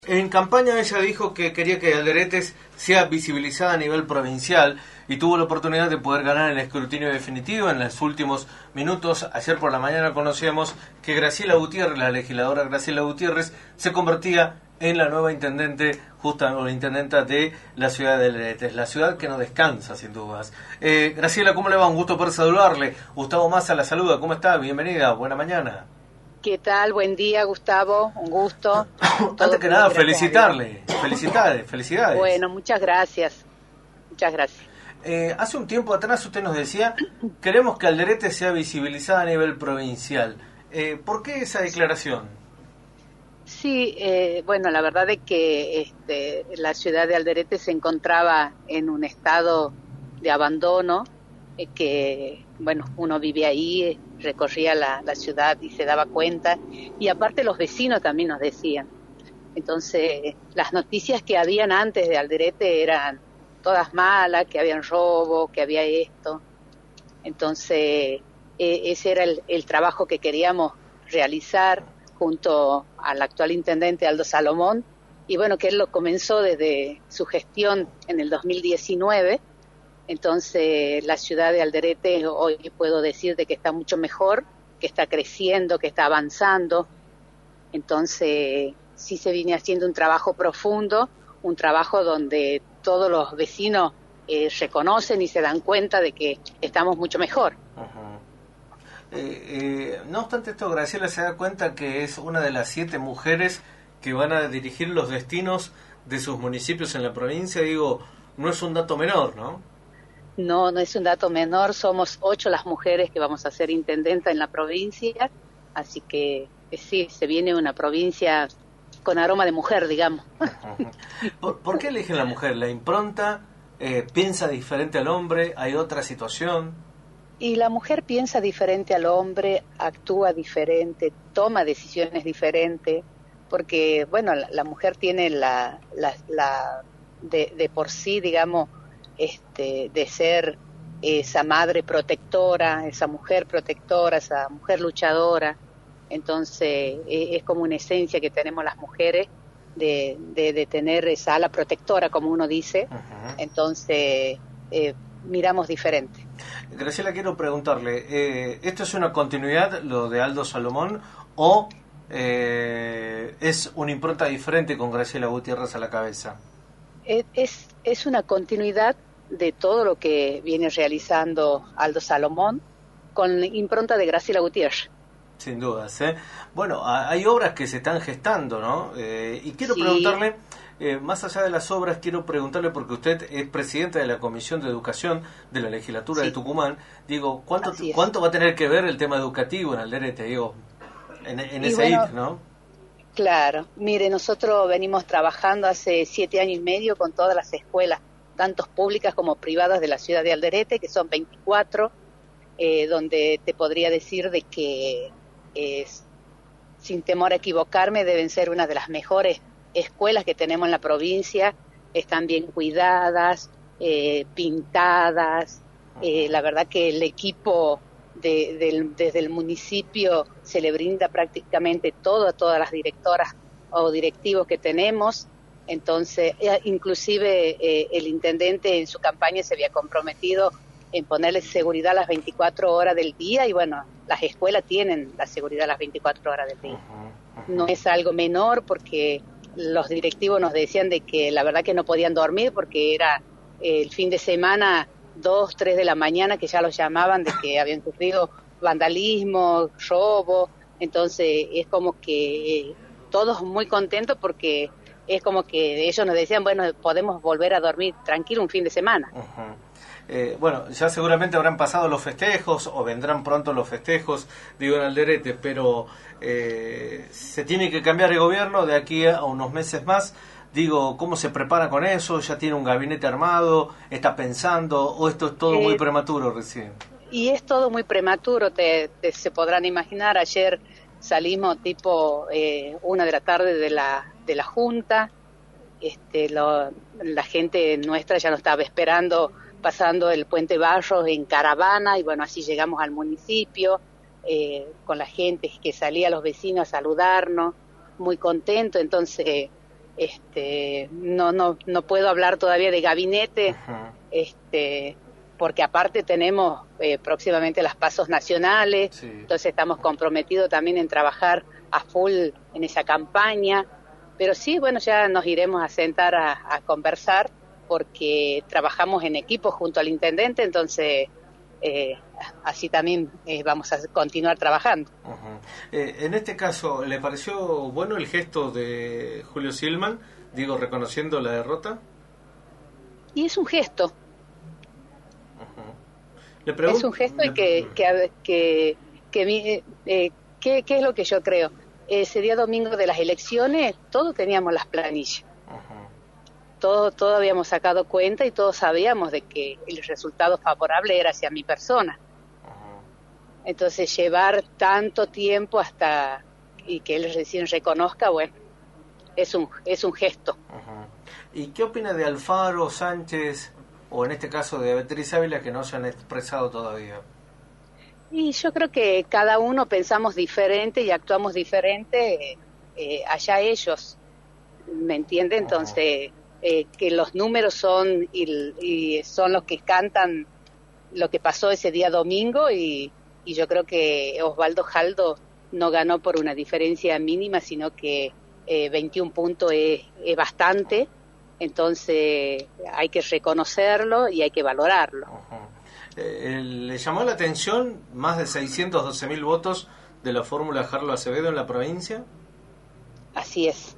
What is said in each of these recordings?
En campaña ella dijo que quería que Alderetes sea visibilizada a nivel provincial y tuvo la oportunidad de poder ganar el escrutinio definitivo en los últimos minutos. Ayer por la mañana conocíamos que Graciela Gutiérrez, la legisladora Graciela Gutiérrez, se convertía en la nueva intendente, justa o la intendenta de la ciudad de Alderetes, la ciudad que no descansa sin dudas. Graciela, ¿cómo le va? Un gusto poder saludarle. Gustavo Massa la saluda, ¿cómo está? Bienvenida, buena mañana. ¿Qué tal? Buen día, Gustavo, un gusto. Antes que nada, felicitarle, felicidades. Bueno, muchas gracias, muchas gracias. Hace un tiempo atrás usted nos decía, queremos que Alderete sea visibilizada a nivel provincial. ¿Por qué esa declaración? Sí, bueno, la verdad es que la ciudad de Alderete se encontraba en un estado de abandono, que, bueno, uno vive ahí, recorría la ciudad y se daba cuenta, y aparte los vecinos también nos decían. Entonces, las noticias que habían antes de Alderete eran todas malas, que habían robo, que había esto. Entonces, ese era el trabajo que queríamos realizar junto al actual intendente Aldo Salomón, y bueno, que él lo comenzó desde su gestión en el 2019. Entonces, la ciudad de Alderete hoy puedo decir de que está mucho mejor, que está creciendo, que está avanzando. Entonces, sí se viene haciendo un trabajo profundo, un trabajo donde todos los vecinos reconocen y se dan cuenta de que estamos mucho mejor. No obstante esto, Graciela se da cuenta que es una de las 7 mujeres que van a dirigir los destinos de sus municipios en la provincia. Digo, no es un dato menor, ¿no? No, no es un dato menor, somos 8 las mujeres que vamos a ser intendenta en la provincia, así que sí, se viene una provincia con aroma de mujer, digamos. ¿Por qué eligen la mujer? ¿La impronta? ¿Piensa diferente al hombre? ¿Hay otra situación? Y la mujer piensa diferente al hombre, actúa diferente, toma decisiones diferentes, porque, bueno, la mujer tiene de por sí, digamos, de ser esa madre protectora, esa mujer protectora, esa mujer luchadora. Entonces es como una esencia que tenemos las mujeres de tener esa ala protectora, como uno dice. Uh-huh. Entonces miramos diferente. Graciela, quiero preguntarle, ¿esto es una continuidad, lo de Aldo Salomón, o es una impronta diferente con Graciela Gutiérrez a la cabeza? Es una continuidad de todo lo que viene realizando Aldo Salomón con impronta de Graciela Gutiérrez. Sin dudas, ¿eh? Bueno, hay obras que se están gestando, ¿no? Y quiero preguntarle, más allá de las obras, quiero preguntarle, porque usted es presidenta de la Comisión de Educación de la Legislatura de Tucumán, digo, ¿cuánto va a tener que ver el tema educativo en Alderete, digo, en ese IT, ¿no? Claro, mire, nosotros venimos trabajando hace 7 años y medio con todas las escuelas, tanto públicas como privadas de la ciudad de Alderete, que son 24, donde te podría decir de que, sin temor a equivocarme, deben ser una de las mejores escuelas que tenemos en la provincia. Están bien cuidadas, pintadas, la verdad que el equipo desde el municipio se le brinda prácticamente todo a todas las directoras o directivos que tenemos. Entonces, inclusive el intendente en su campaña se había comprometido en ponerle seguridad las 24 horas del día, y bueno, las escuelas tienen la seguridad las 24 horas del día. No es algo menor, porque los directivos nos decían de que la verdad que no podían dormir porque era el fin de semana, 2, 3 de la mañana, que ya los llamaban de que habían sufrido vandalismo, robo. Entonces es como que todos muy contentos, porque es como que ellos nos decían, bueno, podemos volver a dormir tranquilo un fin de semana. Bueno, ya seguramente habrán pasado los festejos o vendrán pronto los festejos, digo, en Alderete, pero se tiene que cambiar el gobierno de aquí a unos meses más. Digo, ¿cómo se prepara con eso? ¿Ya tiene un gabinete armado? ¿Está pensando? ¿O esto es todo muy prematuro recién? Y es todo muy prematuro, se podrán imaginar. Ayer salimos tipo 1 de la tarde de la Junta. La gente nuestra ya nos estaba esperando pasando el Puente Barros en caravana, y bueno, así llegamos al municipio, con la gente que salía, los vecinos a saludarnos, muy contento. Entonces No puedo hablar todavía de gabinete, porque aparte tenemos próximamente las pasos nacionales, sí. Entonces estamos comprometidos también en trabajar a full en esa campaña, pero sí, bueno, ya nos iremos a sentar a conversar, porque trabajamos en equipo junto al intendente, entonces así también vamos a continuar trabajando. En este caso, ¿le pareció bueno el gesto de Julio Silman, digo, reconociendo la derrota? Y es un gesto. Le pregunto, es un gesto y ¿qué es lo que yo creo? Ese día domingo de las elecciones, todos teníamos las planillas. Todos habíamos sacado cuenta y todos sabíamos de que el resultado favorable era hacia mi persona. Entonces llevar tanto tiempo hasta y que él recién reconozca, bueno, es un gesto. ¿Y qué opina de Alfaro, Sánchez o en este caso de Beatriz Ávila, que no se han expresado todavía? Y yo creo que cada uno pensamos diferente y actuamos diferente, allá ellos, ¿me entiende? Entonces que los números son y son los que cantan lo que pasó ese día domingo, y yo creo que Osvaldo Jaldo no ganó por una diferencia mínima, sino que 21 puntos es bastante, entonces hay que reconocerlo y hay que valorarlo. ¿Le llamó la atención más de 612.000 votos de la fórmula Carlos Acevedo en la provincia? Así es.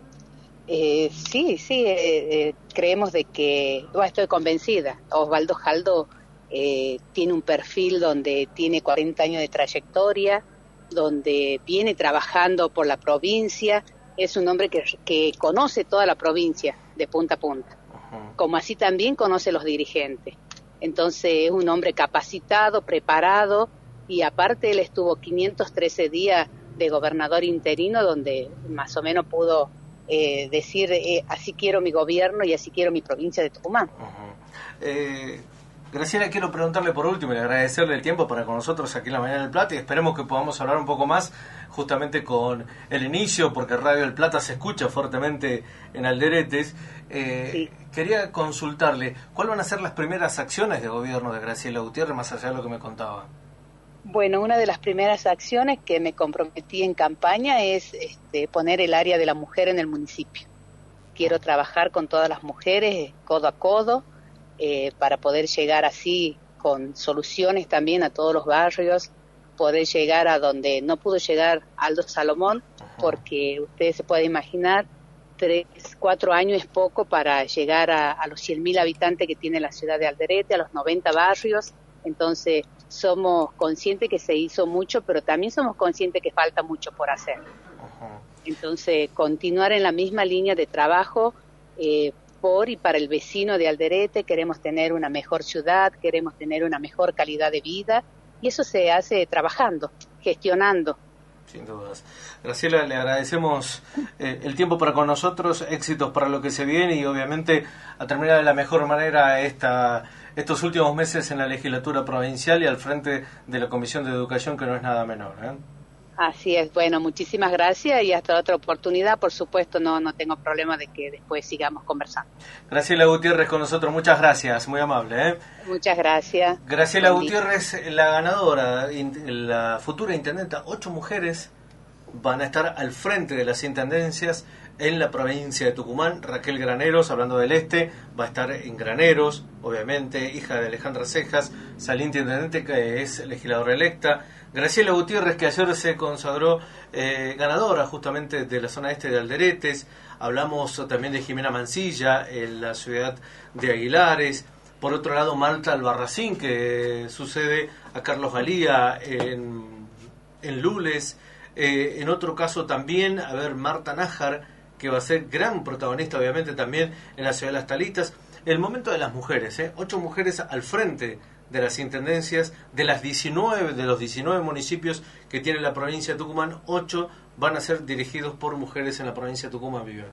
Sí, creemos de que, estoy convencida, Osvaldo Jaldo tiene un perfil donde tiene 40 años de trayectoria, donde viene trabajando por la provincia, es un hombre que conoce toda la provincia de punta a punta, como así también conoce los dirigentes. Entonces es un hombre capacitado, preparado, y aparte él estuvo 513 días de gobernador interino, donde más o menos pudo decir así quiero mi gobierno y así quiero mi provincia de Tucumán. Graciela, quiero preguntarle por último y agradecerle el tiempo para con nosotros aquí en La Mañana del Plata, y esperemos que podamos hablar un poco más justamente con el inicio, porque Radio del Plata se escucha fuertemente en Alderetes. Sí. Quería consultarle, ¿cuáles van a ser las primeras acciones de gobierno de Graciela Gutiérrez, más allá de lo que me contaba? Bueno, una de las primeras acciones que me comprometí en campaña es poner el área de la mujer en el municipio. Quiero trabajar con todas las mujeres, codo a codo, para poder llegar así con soluciones también a todos los barrios, poder llegar a donde no pudo llegar Aldo Salomón, porque ustedes se pueden imaginar, 3-4 años es poco para llegar a los 100.000 habitantes que tiene la ciudad de Alderete, a los 90 barrios. Entonces somos conscientes que se hizo mucho, pero también somos conscientes que falta mucho por hacer. Entonces continuar en la misma línea de trabajo, por y para el vecino de Alderete. Queremos tener una mejor ciudad, queremos tener una mejor calidad de vida, y eso se hace trabajando, gestionando. Sin dudas. Graciela, le agradecemos el tiempo para con nosotros, éxitos para lo que se viene, y obviamente a terminar de la mejor manera estos últimos meses en la legislatura provincial y al frente de la Comisión de Educación, que no es nada menor, ¿eh? Así es, bueno, muchísimas gracias y hasta otra oportunidad. Por supuesto, no tengo problema de que después sigamos conversando. Graciela Gutiérrez con nosotros, muchas gracias, muy amable, ¿eh? Muchas gracias. Graciela Gutiérrez, la ganadora, la futura intendenta. 8 mujeres van a estar al frente de las intendencias en la provincia de Tucumán. Raquel Graneros, hablando del este, va a estar en Graneros, obviamente, hija de Alejandra Cejas, saliente intendente, que es legisladora electa. Graciela Gutiérrez, que ayer se consagró ganadora justamente de la zona este de Alderetes. Hablamos también de Jimena Mancilla en la ciudad de Aguilares. Por otro lado, Marta Albarracín, que sucede a Carlos Galía en Lules. En otro caso también, Marta Nájar, que va a ser gran protagonista obviamente también en la ciudad de Las Talitas. El momento de las mujeres, 8 mujeres al frente de las intendencias de los 19 municipios que tiene la provincia de Tucumán. 8 van a ser dirigidos por mujeres en la provincia de Tucumán, Vivian.